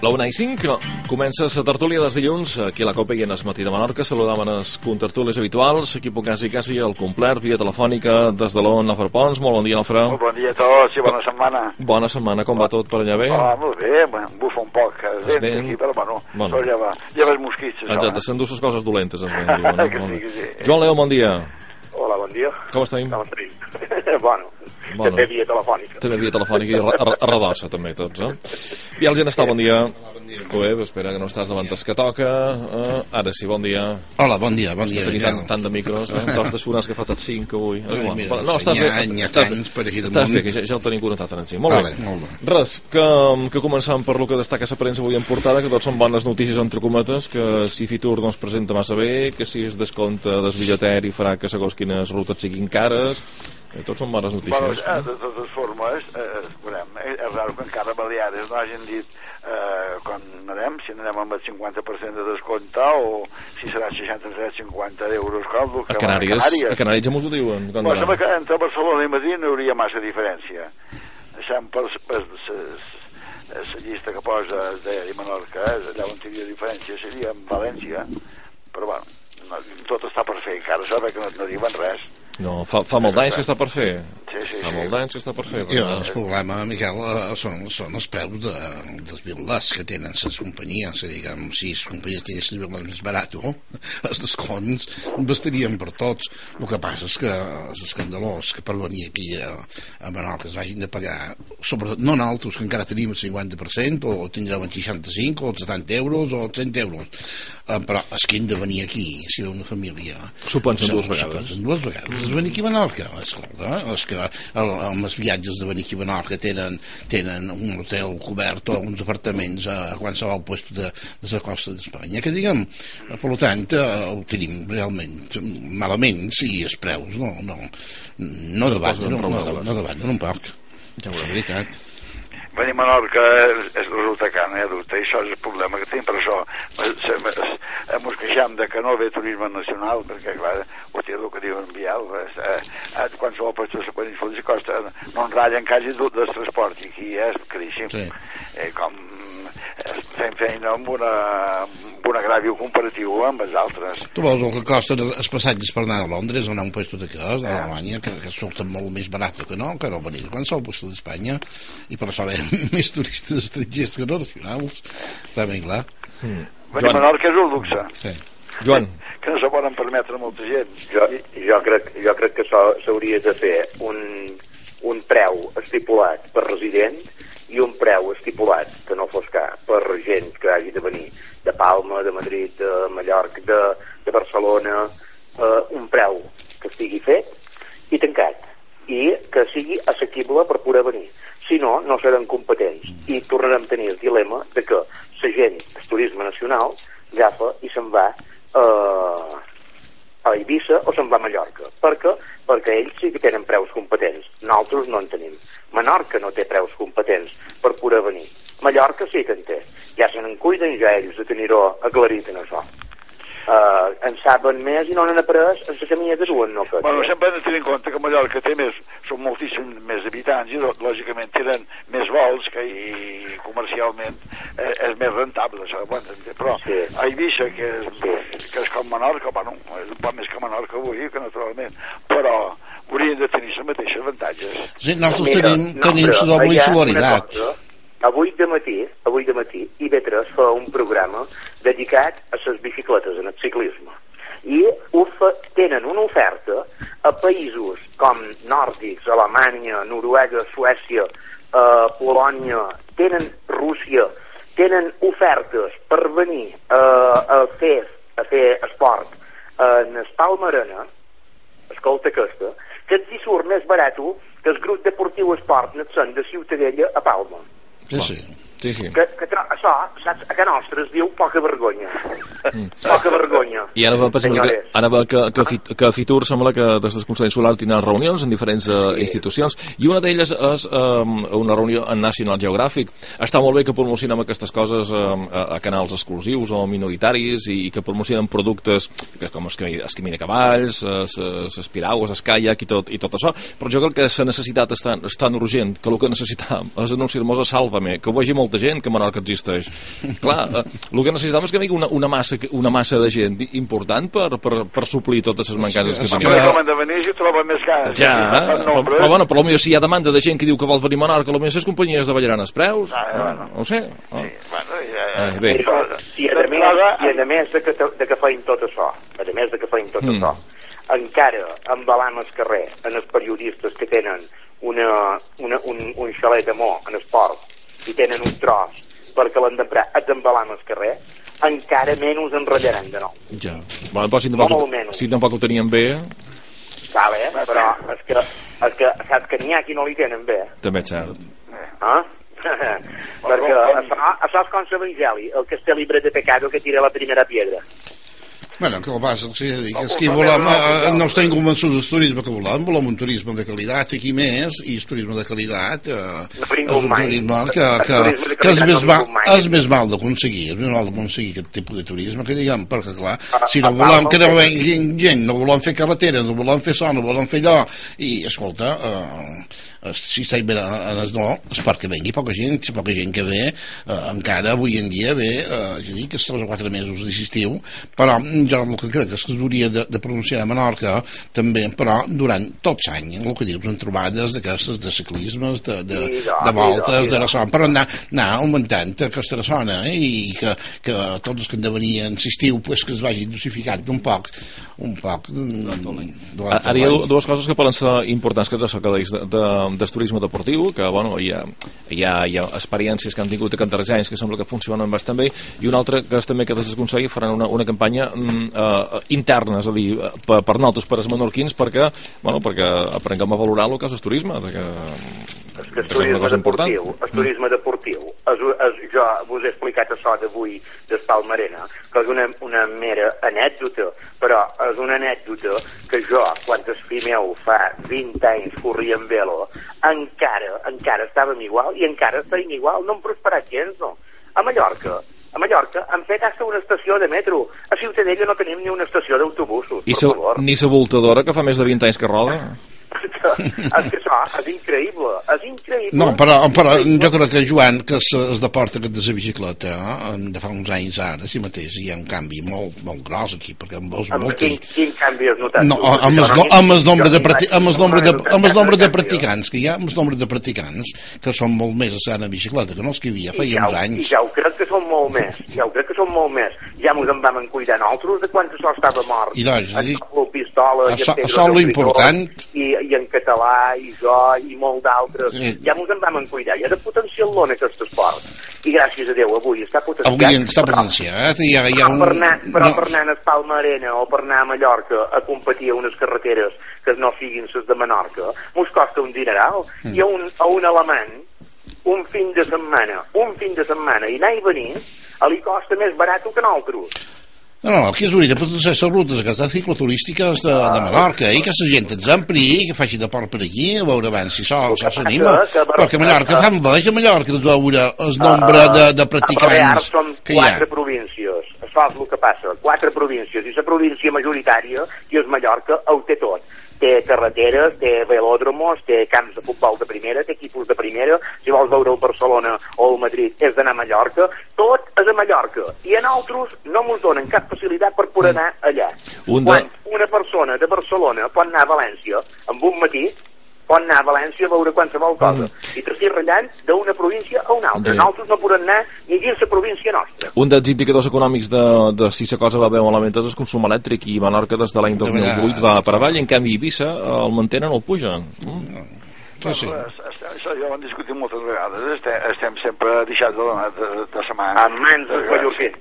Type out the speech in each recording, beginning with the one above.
La 1:05, comença la tertúlia dels dilluns, aquí a la Copa i en el matí de Menorca. Saludàvem els contertulis habituals, equipo quasi al complet, via telefònica des de l'on Nofre Pons. Molt bon dia, Nofre. Molt bon dia a tots i bona setmana. Bona setmana, com va tot per allà bé? Molt bé, bufa un poc, vent aquí, però bueno. Lleva els mosquits. Exacte, s'endú les coses dolentes, es ben diuen. Que sí. Joan Leo, bon dia. Hola, bon dia. Com estem? Bueno, també via telefònica. També via telefònica i a redossa, també, tots, I el gent està, bon dia. Bé, espera que no estàs davant el que toca. Ara sí, bon dia. Hola, bon dia. Tenir tant de micros, Tots de sonars que fa tot 5 avui. No, estàs bé, que ja el tenim connectat en si. Molt bé. Res, que començam per lo que destaca la premsa avui en portada, que tot són bones notícies entre cometes, que si Fitur no es presenta massa bé, que si es descompte del bitlleteri farà que segons quines rutes siguin cares. Tots són bones notícies. De totes formes, és raro que encara Baleares no hagin dit quan anem, si anem amb el 50% de descompte o si serà 63-50 euros. A Canàries ja m'ho diuen. Sembla que entre Barcelona i Madrid no hi hauria massa diferència. Deixant per la llista que posa de Menorca, allà on hi havia diferència seria en València, però bueno, tot està per fer encara, sabe que no diuen res. No, fa molt d'anys que està per fer. Sí. Fa molt d'anys que està per fer. El problema, Miquel, són els preus dels bitlets que tenen les companyies. Diguem, si les companyies tinguessin els bitlets més barats, els descompts bastarien per tots. El que passa és que és escandalós que per venir aquí a Menorca es vagin de pagar, sobretot no nosaltres, que encara tenim el 50%, o tindrem el 65, o els 70 euros, o els 100 euros. Però és que hem de venir aquí, si una família... S'ho pensen dues vegades. Dues vegades. És venir aquí a Menorca, escolta, és que els viatges de venir aquí a Menorca tenen un hotel cobert o uns apartaments a qualsevol lloc de la costa d'Espanya, que diguem, per tant ho tenim realment malament si els preus no davant un poc, ja ho és veritat. Venir a Menorca resulta que no hi ha dubte, i això és el problema que tenim. Per això mos queixam de que no ve turisme nacional, perquè clar, ho té el que diuen Biel, qualsevol lloc de quan hi costa no en ratllen quasi del transport, i aquí és caríssim. Com fem feina amb un agravi comparatiu amb els altres. Tu veus el que costen els passatges per anar a Londres o anar a un lloc d'aquest, d'Alemanya, que surten molt més barat que no venir a qualsevol lloc d'Espanya, i per això ve més turistes estrangers que no nacionals, està ben clar. Venir a Menorca és un luxe. Sí. Joan. Que no se poden permetre molta gent. Jo crec que s'hauria de fer un preu estipulat per resident i un preu estipulat, que no fos car, per gent que hagi de venir de Palma, de Madrid, de Mallorca, de Barcelona, un preu que estigui fet i tancat, i que sigui assequible per poder venir. Si no, no seran competents i tornarem a tenir el dilema de que la gent, el turisme nacional, agafa i se'n va a Eivissa o se'n va a Mallorca. Perquè ells sí que tenen preus competents, nosaltres no en tenim. Menorca no té preus competents per poder venir. Mallorca sí que en té. Ja se n'en cuiden ja ells de tenir-ho aclarit en això. En saben més i no n'han après en la camina que duen, no? Sempre hem de tenir en compte que Mallorca són moltíssims més habitants i lògicament tenen més vols que comercialment és més rentable, però a Eivissa, que és com Menorca, és un poc més que Menorca avui, que naturalment, però haurien de tenir els mateixos avantatges. Sí, nosaltres tenim la doble insularitat. Avui de matí IB3 fa un programa dedicat a les bicicletes, en el ciclisme, i tenen una oferta a països com nòrdics, Alemanya, Noruega, Suècia, Polònia, tenen Rússia, tenen ofertes per venir a fer esport en el Palma Arena, escolta aquesta, que et surt més barat que el grup deportiu Esport Natsen de Ciutadella a Palma. Sí. Que això, saps, a Can Nostra es diu poca vergonya. Poca vergonya. I ara va que a Fitur sembla que des del Consell Insular tindran reunions en diferents institucions, i una d'elles és una reunió en National Geographic. Està molt bé que promocionem aquestes coses a canals exclusius o minoritaris, i que promocionen productes com el camí de cavalls, les piragües, el caiac i tot això, però jo crec que la necessitat és tan urgent que el que necessitam és anunciar-nos a Sálvame, que ho vegi molta gent, que Menorca existeix. mateix. Clar, el que necessitem és que vingui una massa de gent important per suplir totes les mancances que tenim. Com han de venir si ho troben més car. Ja, però bueno, potser si hi ha demanda de gent que diu que vol venir a Menorca, potser les companyies davallaran els preus. No ho sé. Bé. I a més de que feim tot això, encara embalam el carrer en els periodistes que tenen un xalet d'amor en esport i tenen un tros perquè l'han d'emprar embalam el carrer, encara menys enrotllaran de nou. Ja. Bueno, però si tampoc ho tenien bé... Cal, però és que saps que n'hi ha qui no li tenen bé. També és cert. Perquè això és com l'Evangeli, el que té libre de pecado que tira la primera piedra. Bueno, que el base, és que volem, no estem convençuts del turisme que volem un turisme de qualitat aquí més, i el turisme de qualitat és un turisme que és més mal d'aconseguir, aquest tipus de turisme, que diguem, perquè clar, si no volem que no vengui gent, no volem fer carreteres, no volem fer no volem fer allò, i escolta, si estem bé en el no, és perquè vengui poca gent, si poca gent que ve, encara avui en dia ve, ja dic que és 3 o 4 mesos d'estiu, però jo el que crec que s'hauria de pronunciar a Menorca també, però durant tots anys, el que dius, en trobades d'aquestes de ciclismes, de voltes, de ressona, per anar augmentant aquesta ressona, i que tots els que han de venir en l'estiu que es vagi dosificant un poc ara hi ha dues coses que poden ser importants, que és això que deies del turisme deportiu, que bueno, hi ha experiències que han tingut a Cantarregs anys que sembla que funcionen bastant bé, i una altra que és també que des del Consell faran una campanya interna, és a dir, per nosaltres, per als menorquins, perquè aprenguem a valorar el que és el turisme, que el turisme deportiu, jo vos he explicat això d'avui del Palmarena, que és una mera anècdota, però és una anècdota que jo, quan el fill meu fa 20 anys corria en velo, encara estàvem igual, i encara estem igual, no hem prosperat gens, no. A Mallorca han fet hasta una estació de metro. A Ciutadella no tenim ni una estació d'autobusos, per favor. Ni la voltadora, que fa més de 20 anys que roda? És que això és increïble. No, però jo crec que, Joan, que es deporta que de la bicicleta de fa uns anys ara, si mateix hi ha un canvi molt gros aquí, perquè quin canvi has notat? No, amb el nombre de practicants que hi ha, amb el nombre de practicants que són molt més a ser en bicicleta que no els que hi havia feia uns anys. I ja ho crec que són molt més, ja mos en vam cuidar nosaltres de quan això estava mort. I doncs, pistola, això és l'important. I en català, i jo, i molt d'altres. Ja mos en vam cuidar. I ha de potenciar-lo en aquest esport. I gràcies a Déu, avui està potenciat. Avui està potenciat. Però per anar a Palmarena o per anar a Mallorca a competir a unes carreteres que no siguin les de Menorca, mos costa un dineral. I a un alemany, un fin de setmana, i anar i venir, li costa més barat que nosaltres. No, aquí és l'únic, però totes les rutes aquestes cicloturístiques de Menorca, i que la gent ens empri, que faci de port per aquí, a veure abans si això s'anima, perquè a Mallorca fan baix, a Mallorca de veure el nombre de practicants que hi ha. 4 províncies, això és el que passa, 4 províncies, i la província majoritària, i és Mallorca, ho té tot. Té carreteres, té velòdromos, té camps de futbol de primera, té equipos de primera. Si vols veure el Barcelona o el Madrid és d'anar a Mallorca. Tot és a Mallorca. I a nosaltres no ens donen cap facilitat per poder anar allà. Quan una persona de Barcelona pot anar a València amb un matí, pot anar a València a veure qualsevol cosa. I t'estic ratllant d'una província a una altra. Nosaltres no podem anar ni dins la província nostra. Un dels indicadors econòmics de si la cosa va bé malament és el consum elèctric, i Menorca des de l'any 2008 va per avall, i en canvi Eivissa el mantenen o el pugen. Sí. Això ja ho hem discutit moltes vegades. Estem sempre deixats de sa mà. En mans dels mallorquins.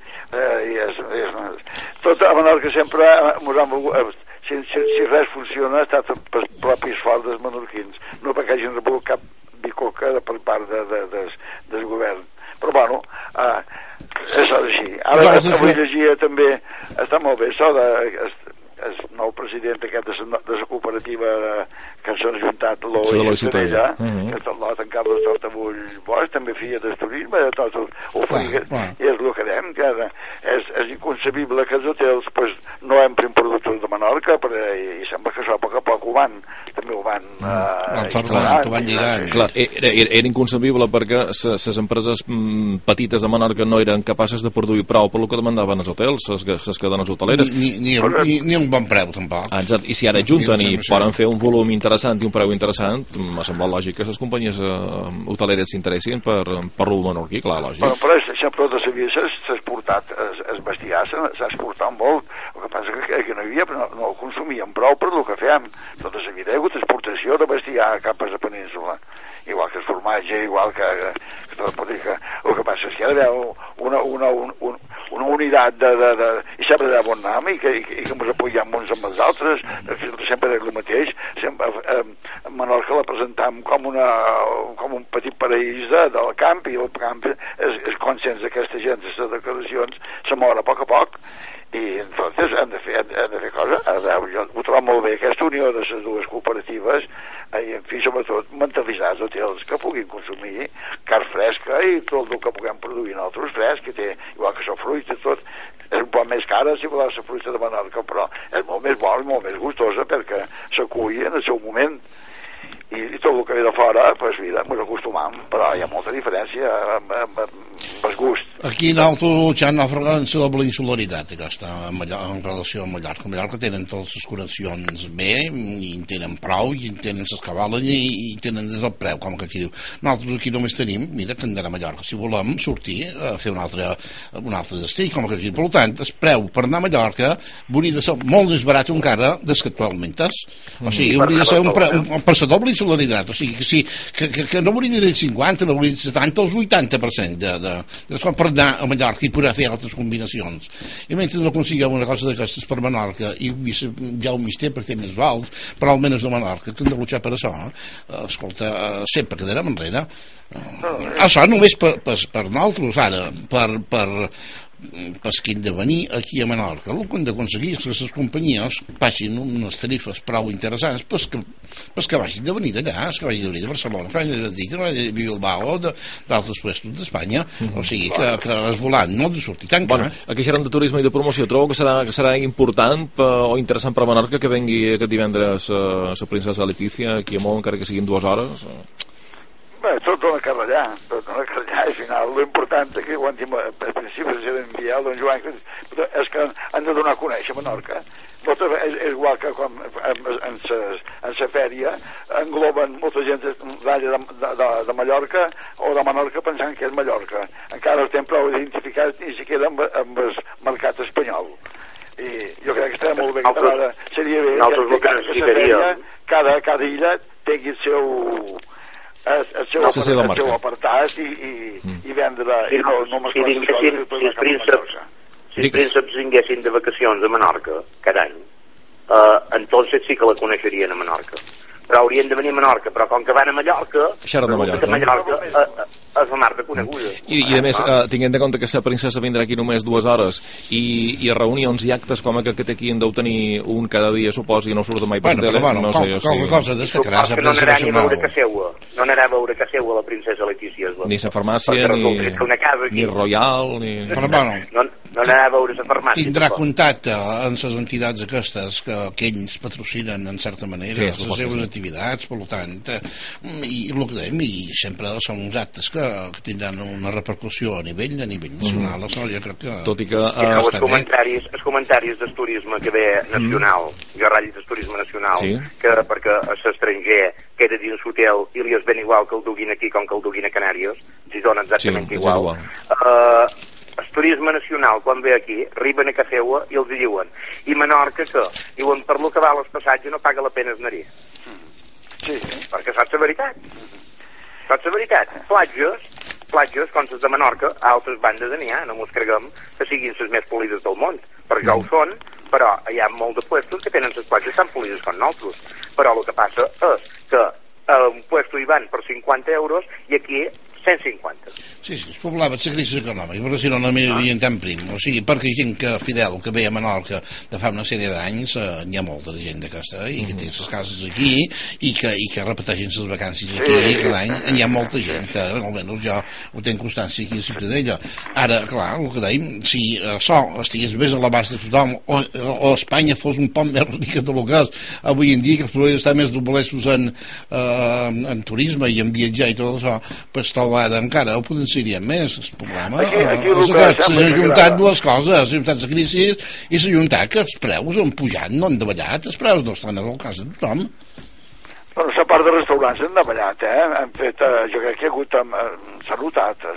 Tot a Menorca sempre ens han volgut... Si res funciona ha estat per propis esforç dels menorquins, no perquè hagin rebut cap bicoca per part del govern. Però bueno, això és així. Ara avui llegia també, està molt bé, això el nou president aquest de la cooperativa que s'han ajuntat estat l'Oi Estrella, que tot l'ha tancat les Tortabull Bosch, també feia del turisme, tot ho feia, i és el que dèiem, que és inconcebible que els hotels pues, no empren productes de Menorca, i sembla que això a poc a poc també ho van lligant. Clar, era inconcebible perquè les empreses petites de Menorca no eren capaces de produir prou per el que demandaven els hotels, les cadenes hoteleres. Ni un bon preu, tampoc. Exacte. I si ara junten i poden fer un volum interessant i un preu interessant, m'ha semblat lògic que les companyies hoteleres s'interessin per lo menorquí, clar, lògic. Però sempre de sabia s'ha exportat el bestiar, s'ha exportat molt. El que passa que no hi havia, no el consumíem prou per el que fèiem. Tota la vida hi ha hagut exportació de bestiar cap a la península. Igual que el formatge, igual que tot pot dir que el que passa és que hi ha d'haver una unitat i sempre de bon nom i que ens apoyem uns amb els altres, sempre és el mateix. Menorca la presentam com un petit paraís del camp, i el camp és conscient d'aquesta gent, de les declaracions se mor a poc, i entonces hem de fer coses. Jo ho trobo molt bé, aquesta unió de les dues cooperatives, i en fi, sobretot mentalitzar els hotels que puguin consumir carn fresca i tot el que puguem produir nosaltres fresc, que té, igual que la fruita, tot és un poc més cara si voleu la fruita de Menorca, però és molt més bona i molt més gustosa perquè s'acull en el seu moment. I tot el que ve de fora, doncs mira, ens acostumam, però hi ha molta diferència amb el gust. Aquí nosaltres luchant a freqüència de la insularitat aquesta, en relació amb Mallorca. A Mallorca tenen totes les connexions bé, i en tenen prou, i en tenen les cabales, i tenen des del preu, com que aquí diu. Nosaltres aquí només tenim, mira, que anar a Mallorca. Si volem sortir a fer un altre destí, com que aquí. Per tant, el preu per anar a Mallorca hauria de ser molt més barat encara des que actualment és. O sigui, hauria de ser un passador de insularitat. O sigui, que no hauria de ser el 50, no hauria de ser el 70 o el 80% per anar a Mallorca i poder fer altres combinacions. I mentre no aconseguim una cosa d'aquestes per Menorca, i ja ho mister per ter més vals, però almenys de Menorca, que hem de luchar per això, escolta, sempre quedarem enrere. Això només per nosaltres, ara, per que hem de venir aquí a Menorca. El que hem d'aconseguir és que les companyies passin unes tarifes prou interessants que vagin de venir d'allà, que vagin de venir de Barcelona, que vagin de Madrid, que vagin de Bilbao, d'altres puestos d'Espanya. O sigui que el volant no ha de sortir tan car. Aquí xerrem de turisme i de promoció. Trobo que serà important o interessant per a Menorca que vengui aquest divendres la princesa Letícia aquí a Mont, encara que siguin 2 hores? Bé, tot dona que ratllar, al final. L'important és que quan al principi s'ha d'enviar, doncs Joan, és que han de donar a conèixer Menorca. És igual que quan en la fèria engloben molta gent de Mallorca o de Menorca pensant que és Mallorca. Encara estem prou identificats ni siquiera amb el mercat espanyol. I jo crec que està molt bé que ara seria bé que la fèria, cada illa tingui el seu apartat i vendre si els prínceps vinguessin de vacacions a Menorca cada any, entonces sí que la coneixerien a Menorca, però haurien de venir a Menorca, però com que van a Mallorca és la marca coneguda. I a més, tinguent en compte que la princesa vindrà aquí només 2 hores i reunions i actes com aquest que té aquí en deu tenir un cada dia, suposo, i no surt mai per tele, no sé jo. Cosa destacarà la premsa nacional. No anirà a veure que seua la princesa Letícia. Ni la farmàcia, ni Royal, ni... No anirà a veure la farmàcia. Tindrà contacte amb les entitats aquestes que ells patrocinen en certa manera, les seves activitats, per tant, i el que dèiem, i sempre són uns actes que tindran una repercussió a nivell nacional. Jo crec que... Tot i que... els comentaris del turisme que ve nacional, jo ratllis del turisme nacional, que perquè a l'estranger queda dins l'hotel i li és ben igual que el duguin aquí com que el duguin a Canàries, els dona exactament igual. El turisme nacional, quan ve aquí, arriben a Cafeua i els diuen, i Menorca què? Diuen, per lo que val el passatge no paga la pena esnar-hi. Sí, perquè saps la veritat. Platges, com les de Menorca, a altres bandes n'hi ha, no mos creguem que siguin les més polides del món, perquè ja ho són, però hi ha molt de puestos que tenen les platges tan polides com nosaltres. Però el que passa és que a un puesto hi van per 50 euros i aquí 150. Sí, es poblava la crisi econòmica, perquè si no n'anirien tan prim. O sigui, perquè gent fidel que ve a Menorca de fa una sèrie d'anys, hi ha molta gent d'aquesta, i que té les cases aquí, i que repeteixen les vacances aquí cada any, hi ha molta gent, almenys jo ho tenc constància aquí a Ciutadella. Ara, clar, el que dèiem, si això estigués més a l'abast de tothom, o Espanya fos un poc més rica del que és avui en dia, que es podria estar més doblesos en turisme i en viatjar i tot això, pues trobada encara ho potenciaríem més. El problema s'ha juntat dues coses, s'ha juntat la crisi i s'ha juntat que els preus han pujat, no han davallat, els preus no estan al cas de tothom. Bueno, la part de restaurants han davallat, han fet, jo crec que hi ha hagut, s'ha notat,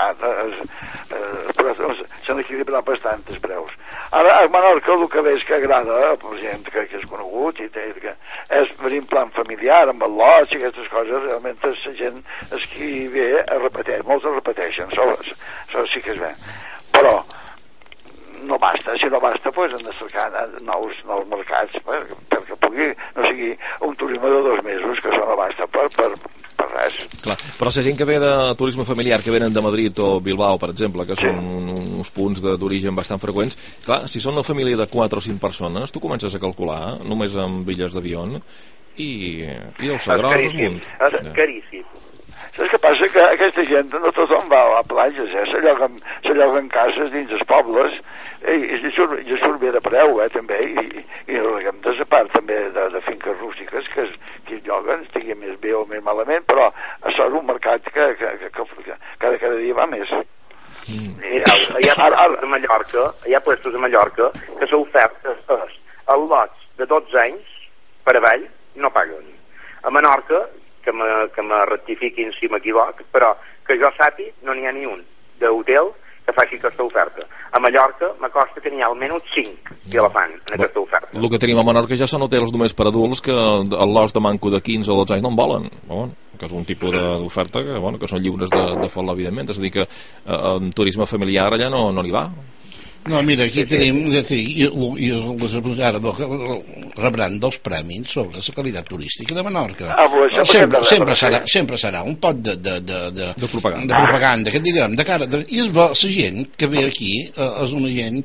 s'han equilibrat bastant els preus. Ara, a Menorca el que veig que agrada a la gent que és conegut i que és venir en plan familiar, amb el loig i aquestes coses, realment la gent és qui ve a repetir, molts es repeteixen, això sí que és bé. Però no basta, si no basta, pues hem de cercar nous mercats perquè pugui, no sigui un turisme de 2 mesos, que això no basta per res. Clar, però la gent que ve de turisme familiar, que venen de Madrid o Bilbao, per exemple, que són uns punts d'origen bastant freqüents, clar, si són una família de 4 o 5 persones, tu comences a calcular, només amb bitlles d'avió, i el Segros és munt. És caríssim. Saps què passa? Que aquesta gent no tothom va a platges, s'alloguen cases dins els pobles i surt bé de preu, també, i de la part també de finques rústiques que lloguen, estigui més bé o més malament, però això és un mercat que cada dia va més. Hi ha puestos a Mallorca que l'oferta és el lots de 12 anys per avall no paguen. A Menorca, que me rectifiquin si m'equivoc, però que jo sàpiga no n'hi ha ni un d'hotel que faci aquesta oferta. A Mallorca m'acosta que n'hi ha almenys 5 que la fan en aquesta oferta. El que tenim a Menorca ja són hotels només per adults que el lots de manco de 15 o 12 anys no en volen, que és un tipus d'oferta que són lliures de fer-la, evidentment. És a dir, que en turisme familiar allà no n'hi va. No, mira, aquí tenim, i ara rebran dels premis sobre la qualitat turística de Menorca. Sempre serà un pot de propaganda, que diguem, de cara, i la gent que ve aquí és una gent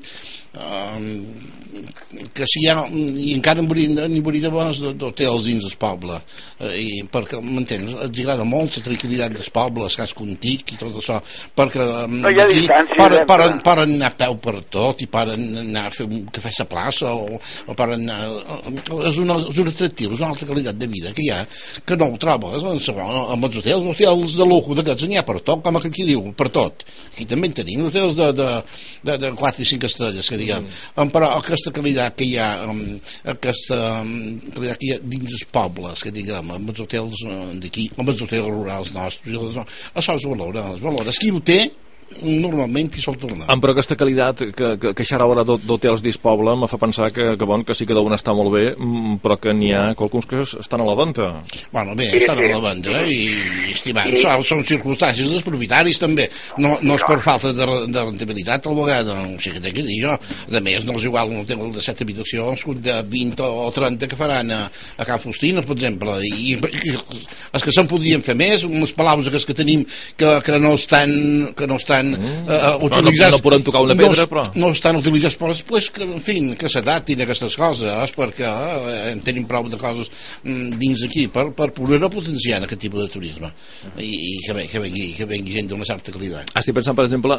que si hi ha, i encara n'hi hauria bons d'hotels dins el poble, perquè, m'entens, els agrada molt la tranquil·litat del poble, el casc antic i tot això, perquè aquí poden anar a peu per tot i poden anar a fer un cafè a la plaça o poden anar, és un atractiu, és una altra qualitat de vida que hi ha, que no ho trobes amb els hotels de lujo d'aquests n'hi ha per tot, com aquí diu, per tot. Aquí també en tenim hotels de 4 i 5 estrelles, que diguem, però aquesta qualitat que hi ha, aquesta qualitat que hi ha dins els pobles, que diguem, amb els hotels d'aquí, amb els hotels rurals nostres, això es valora. Qui ho té, normalment hi sol tornar. Però aquesta qualitat que xerra ara d'hotels dins poble me fa pensar que sí que deuen estar molt bé, però que n'hi ha qualcuns que estan a la venda. Bueno, bé, estan a la venda i estimats, són circumstàncies dels propietaris també, no és per falta de rentabilitat al vegada, no sé què t'he de dir jo. A més, no és igual un hotel de 7 habitacions que un de 20 o 30 que faran a Can Faustines, per exemple, i els que se'n podrien fer més, uns palaus que tenim que no estan utilitzats, no podem tocar una pedra, però no estan utilitzats, però després que, en fi, que s'adaptin a aquestes coses, perquè tenim prou de coses dins aquí per poder potenciar aquest tipus de turisme i que vengui gent d'una certa qualitat. Estic pensant, per exemple,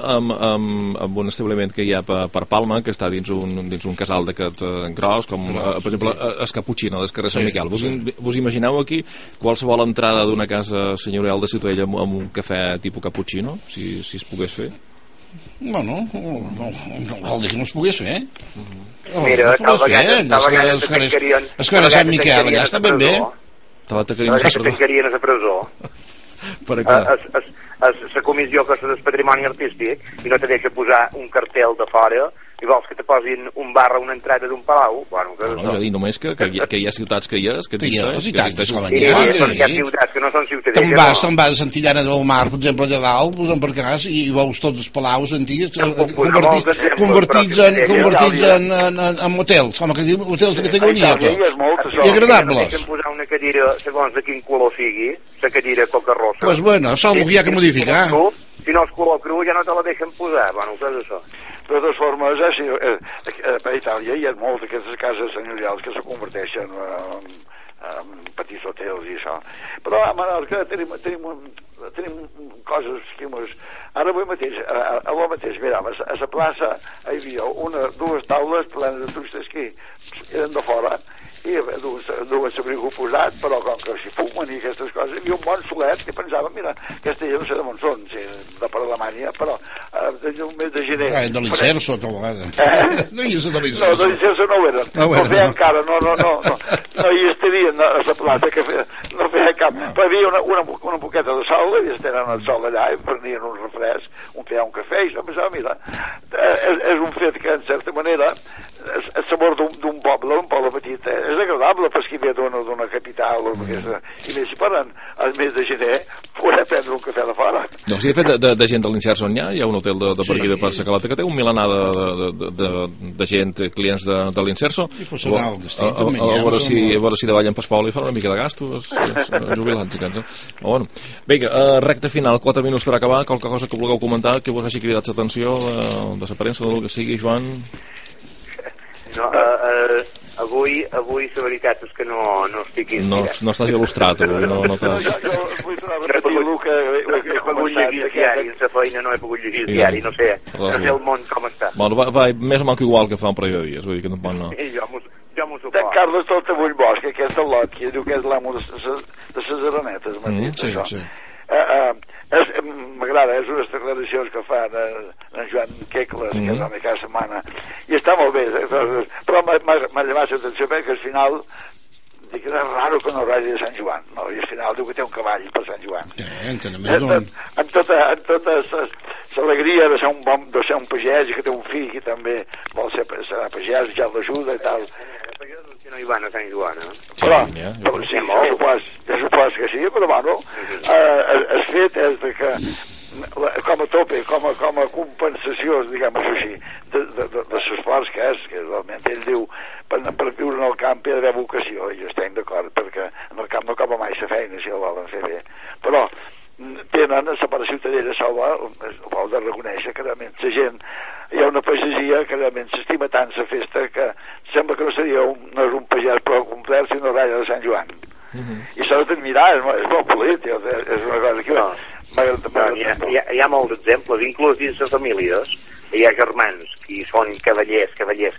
en un establiment que hi ha per Palma, que està dins un casal d'aquest gros, com per exemple el Cappuccino del carrer Sant Miquel. Vos imagineu aquí qualsevol entrada d'una casa senyorial de Ciutadella amb un cafè tipus cappuccino, si es pogués fer? Bueno, no vol dir que no es pogués fer. Mira, tal vegada es que Sant Miquel allà està ben bé. Tal vegada que tancarien a la presó. Per què? La comissió que és del patrimoni artístic i no te deixa posar un cartel de fora i vols que te posin un bar a una entrada d'un palau. És a dir, només que hi ha ciutats que hi ha, que existeix. Hi ha ciutats que no són ciutadelles. Te'n vas a Santillana del Mar, per exemple, allà dalt, posem per cas i veus tots els palaus antics convertits en hotels, com que diu, hotels de categoria, tots. I agradables. Deixen posar una cadira, segons de quin color sigui, la cadira coca-rossa. Pues bueno, això ho hi ha que modificar. Si no és color cru ja no te la deixen posar, bueno, què és això? De totes formes, a Itàlia hi ha moltes d'aquestes cases senyorials que se converteixen en petits hotels i això. Però a Menorca tenim coses que ara avui mateix, mira, a la plaça hi havia dues taules plenes de turistes que eren de fora i dues s'abrigo posat, però com que s'hi fumen i aquestes coses, hi havia un bon solet que pensava, mira, aquesta ja no sé de on són, de per Alemanya, però tenia un mes de gener. De l'Incerso, a vegada. No hi és de l'Incerso. No, de l'Incerso no ho eren. No feia encara, no hi estarien a la plaça, que no feia cap. Però hi havia una poqueta de sol, i tenen el sol allà, i prenien un refresc, feia un cafè, i pensava, mira, és un fet que, en certa manera, el sabor d'un poble petit, és agradable per qui ve d'una capital, i més si poden al mes de gener poder prendre un cafè de fora. No, si de fet de gent de l'Incerso hi ha un hotel de per aquí de per Sacalata que té un milenar de gent, clients de l'Incerso, a veure si davallen pel poble i fan una mica de gastos jubilats aquests. Vinga, recta final, 4 minuts per acabar, qualque cosa que vulgueu comentar, que vos hagi cridat l'atenció de la premsa, del que sigui, Joan? No, avui la veritat és que no estic inspirat. No estàs il·lustrat avui, no t'has... Jo vull tornar a repetir el que he pogut llegir el diari, en la feina no he pogut llegir el diari, no sé el món com està. Bueno, va més o menys igual que fa un parell de dies, vull dir que tampoc no... Jo m'ho suposo. En Carles Tortabull Bosch, aquest és l'Ot, que diu que és l'amo de les aranetes, m'ha dit això. M'agrada, és unes declaracions que fan en Joan Quecles, que és l'home cada setmana, i està molt bé, però m'ha llevat l'atenció perquè al final dic que és raro que no ratlla de Sant Joan, no? I al final diu que té un cavall per Sant Joan. Amb tota l'alegria de ser un pagès i que té un fill que també vol ser pagès, ja l'ajuda i tal. Que no hi van a Sant Joan, Però sí, jo supos que sí, però bueno, el fet és que com a tope, com a compensació, diguem-ho així, de l'esforç que és, que realment ell diu, per viure en el camp hi ha d'haver vocació, i jo estic d'acord, perquè en el camp no acaba mai la feina si el volen fer bé, però tenen per la ciutadella salva, ho heu de reconèixer que realment la gent, hi ha una pagesia que realment s'estima tant la festa que sembla que no és un pagès prou complet si no ratlla de Sant Joan. I s'ha d'admirar, és molt polit, és una cosa que hi ha molts exemples, inclús dins les famílies hi ha germans que són cavallers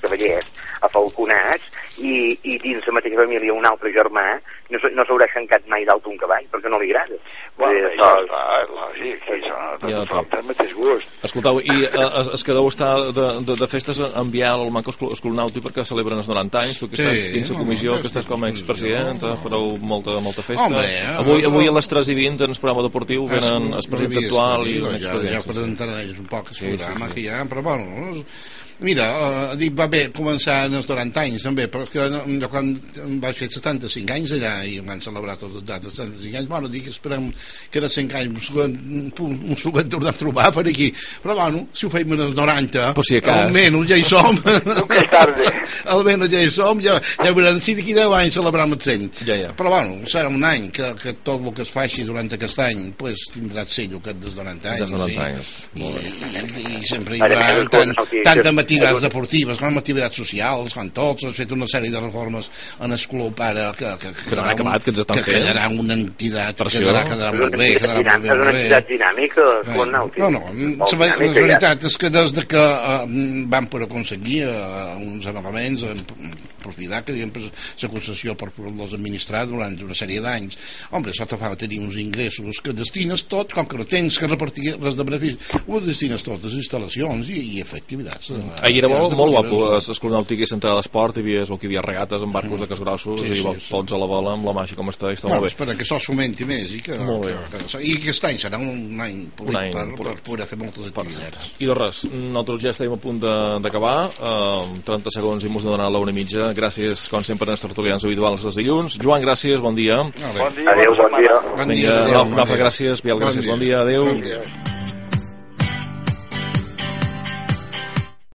afalconats i dins la mateixa família un altre germà no s'haurà xancat mai dalt un cavall perquè no li agrada. Això està lògic, això té el mateix gust. Escoltau, i es que deu estar de festes enviar al Manco Escola Nàutic perquè celebren els 90 anys, tu que estàs dins la comissió, que estàs com a expresident, fareu molta festa. Avui a les 3:20 en el programa deportiu venen el president actual i l'expresident. Ja presentaran ells un poc el programa que hi ha, però bueno, mira, dic, va bé començar en els 90 anys també, perquè jo quan vaig fer 75 anys allà i van celebrar tots els dates 75 anys, bueno, dic, esperem que en 5 anys ens puguem tornar a trobar per aquí, però bueno, si ho feim en els 90 almenys ja hi som almenys ja hi som, ja veurem si d'aquí 10 anys celebrem el 100 però bueno, serà un any que tot el que es faci durant aquest any pues, tindrà el sello aquest dels 90 anys i sempre hi haurà tanta activitats deportives, com activitats socials, com tots, han fet una sèrie de reformes en el club ara que quedarà una entitat que quedarà molt bé. És una entitat dinàmica, Club Nàutic. La veritat és que des que van per aconseguir uns arrellaments en propietat que diguem la concessió per poder-los administrar durant una sèrie d'anys, home, això te fa tenir uns ingressos que destines tot, com que no tens que repartir res de beneficis, ho destines tot les instal·lacions i fer activitats. Ahir era molt guapo, el Club Nàutic és central d'esport, hi havia regates amb barcos de cas grossos i tots a la bola amb la màgia com està, i està molt bé. Espera que això es fomenti més i que aquest any serà un any per poder fer moltes activitats. I doncs res, nosaltres ja estem a punt d'acabar, 30 segons i mos donaran l'una i mitja. Gràcies, com sempre, als tertulians habituals dels dilluns. Joan, gràcies, bon dia. Adéu, bon dia. Vinga, Nofre, gràcies, Biel, gràcies, bon dia, adéu.